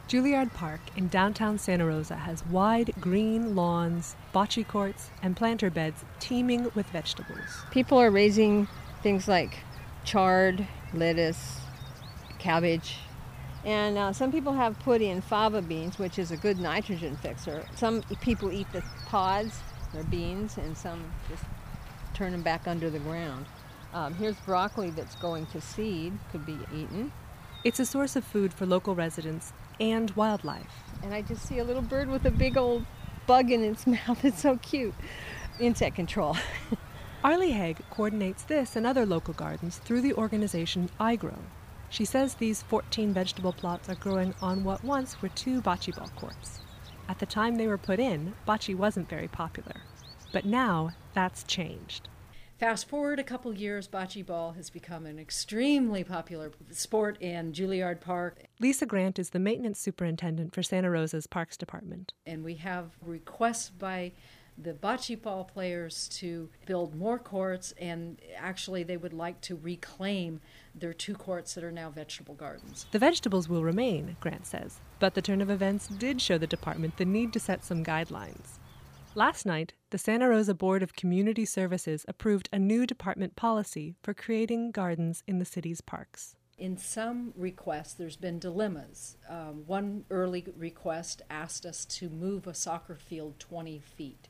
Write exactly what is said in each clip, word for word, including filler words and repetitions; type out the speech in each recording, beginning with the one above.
Juilliard Park in downtown Santa Rosa has wide green lawns, bocce courts, and planter beds teeming with vegetables. People are raising things like chard, lettuce, cabbage, and uh, some people have put in fava beans, which is a good nitrogen fixer. Some people eat the pods, their beans, and some just turn them back under the ground. Um, here's broccoli that's going to seed, could be eaten. It's a source of food for local residents and wildlife. And I just see a little bird with a big old bug in its mouth. It's so cute. Insect control. Arlie Haig coordinates this and other local gardens through the organization iGrow. She says these fourteen vegetable plots are growing on what once were two bocce ball courts. At the time they were put in, bocce wasn't very popular. But now that's changed. Fast forward a couple years, bocce ball has become an extremely popular sport in Juilliard Park. Lisa Grant is the maintenance superintendent for Santa Rosa's Parks Department. And we have requests by the bocce ball players to build more courts, and actually they would like to reclaim their two courts that are now vegetable gardens. The vegetables will remain, Grant says, but the turn of events did show the department the need to set some guidelines. Last night, the Santa Rosa Board of Community Services approved a new department policy for creating gardens in the city's parks. In some requests, there's been dilemmas. Um, one early request asked us to move a soccer field twenty feet.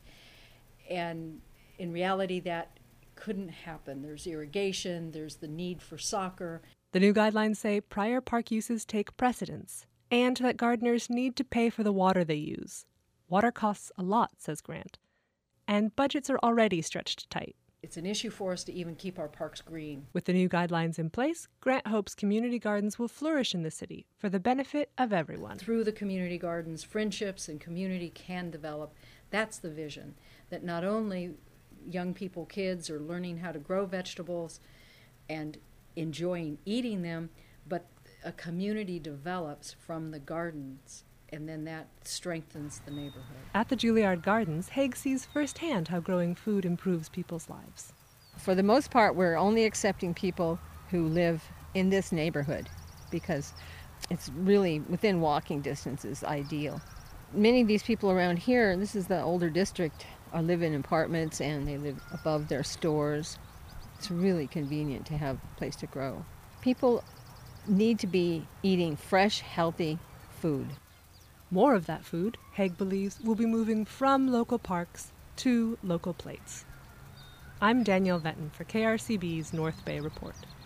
And in reality, that couldn't happen. There's irrigation, there's the need for soccer. The new guidelines say prior park uses take precedence, and that gardeners need to pay for the water they use. Water costs a lot, says Grant, and budgets are already stretched tight. It's an issue for us to even keep our parks green. With the new guidelines in place, Grant hopes community gardens will flourish in the city for the benefit of everyone. Through the community gardens, friendships and community can develop. That's the vision, that not only young people, kids, are learning how to grow vegetables and enjoying eating them, but a community develops from the gardens, and then that strengthens the neighborhood. At the Juilliard Gardens, Haig sees firsthand how growing food improves people's lives. For the most part, we're only accepting people who live in this neighborhood because it's really within walking distance is ideal. Many of these people around here, this is the older district, are live in apartments and they live above their stores. It's really convenient to have a place to grow. People need to be eating fresh, healthy food. More of that food, Haig believes, will be moving from local parks to local plates. I'm Danielle Venton for K R C B's North Bay Report.